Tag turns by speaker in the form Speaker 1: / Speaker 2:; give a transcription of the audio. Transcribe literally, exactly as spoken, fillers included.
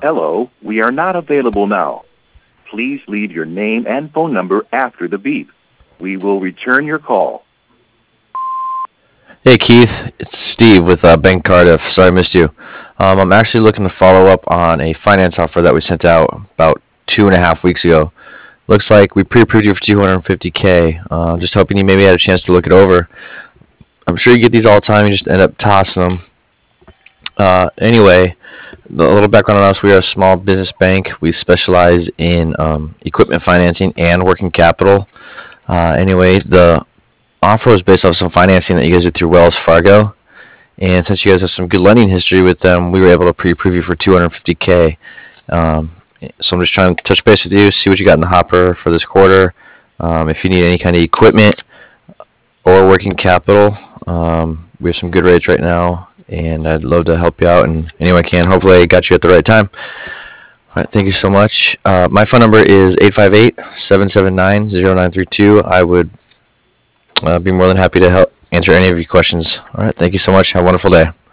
Speaker 1: Hello, we are not available now. Please leave your name and phone number after the beep. We will return your call.
Speaker 2: Hey Keith, it's Steve with uh, Bank Cardiff. Sorry I missed you. Um, I'm actually looking to follow up on a finance offer that we sent out about two and a half weeks ago. Looks like we pre-approved you for two hundred fifty K. Uh, just hoping you maybe had a chance to look it over. I'm sure you get these all the time. You just end up tossing them. Uh, anyway, a little background on us. We are a small business bank. We specialize in um, equipment financing and working capital. Uh, anyway, the offer was based off some financing that you guys did through Wells Fargo. And since you guys have some good lending history with them, we were able to pre-approve you for two hundred fifty K. Um, so I'm just trying to touch base with you, see what you got in the hopper for this quarter. Um, if you need any kind of equipment or working capital, um, we have some good rates right now, and I'd love to help you out in any way I can. Hopefully I got you at the right time. All right, thank you so much. Uh, my phone number is eight five eight, seven seven nine, zero nine three two. I would uh, be more than happy to help answer any of your questions. All right, thank you so much. Have a wonderful day.